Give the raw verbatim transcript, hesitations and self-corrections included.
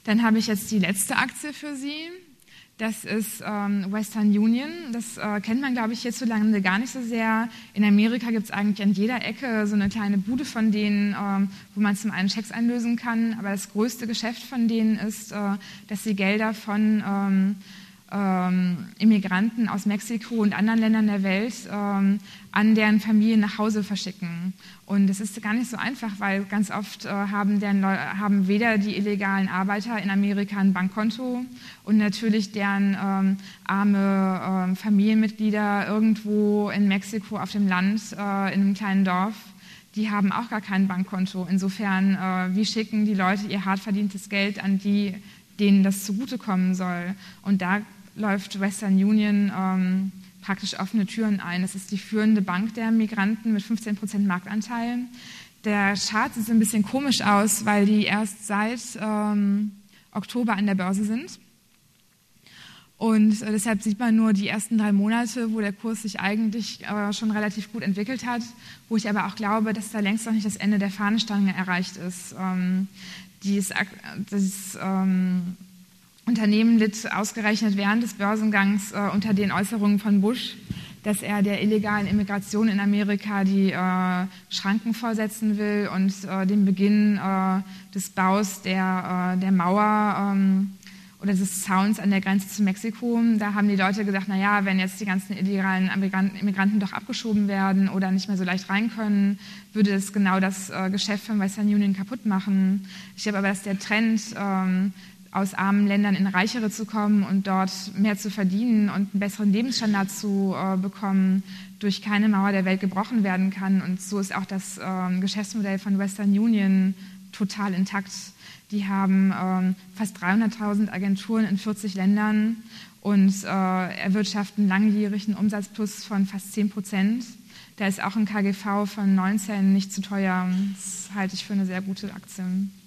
Dann habe ich jetzt die letzte Aktie für Sie. Das ist ähm, Western Union. Das äh, kennt man, glaube ich, hierzulande gar nicht so sehr. In Amerika gibt es eigentlich an jeder Ecke so eine kleine Bude von denen, ähm, wo man zum einen Schecks einlösen kann. Aber das größte Geschäft von denen ist, äh, dass sie Gelder von ähm, ähm, Immigranten aus Mexiko und anderen Ländern der Welt ähm, an deren Familien nach Hause verschicken. Und das ist gar nicht so einfach, weil ganz oft äh, haben, deren Leu- haben weder die illegalen Arbeiter in Amerika ein Bankkonto und natürlich deren ähm, arme ähm, Familienmitglieder irgendwo in Mexiko auf dem Land, äh, in einem kleinen Dorf, die haben auch gar kein Bankkonto. Insofern, äh, wie schicken die Leute ihr hart verdientes Geld an die, denen das zugutekommen soll? Und da läuft Western Union ähm, praktisch offene Türen ein. Das ist die führende Bank der Migranten mit fünfzehn Prozent Marktanteil. Der Chart sieht so ein bisschen komisch aus, weil die erst seit ähm, Oktober an der Börse sind. Und äh, deshalb sieht man nur die ersten drei Monate, wo der Kurs sich eigentlich äh, schon relativ gut entwickelt hat, wo ich aber auch glaube, dass da längst noch nicht das Ende der Fahnenstange erreicht ist. Ähm, dieses, das ähm, Unternehmen litt ausgerechnet während des Börsengangs äh, unter den Äußerungen von Bush, dass er der illegalen Immigration in Amerika die äh, Schranken vorsetzen will und äh, den Beginn äh, des Baus der, äh, der Mauer ähm, oder des Zauns an der Grenze zu Mexiko. Da haben die Leute gesagt, naja, wenn jetzt die ganzen illegalen Immigranten doch abgeschoben werden oder nicht mehr so leicht rein können, würde es genau das äh, Geschäft von Western Union kaputt machen. Ich glaube aber, dass der Trend, ähm, aus armen Ländern in reichere zu kommen und dort mehr zu verdienen und einen besseren Lebensstandard zu äh, bekommen, durch keine Mauer der Welt gebrochen werden kann. Und so ist auch das äh, Geschäftsmodell von Western Union total intakt. Die haben ähm, fast dreihunderttausend Agenturen in vierzig Ländern und äh, erwirtschaften langjährigen Umsatzplus von fast zehn Prozent. Da ist auch ein K G V von neunzehn nicht zu teuer. Das halte ich für eine sehr gute Aktie.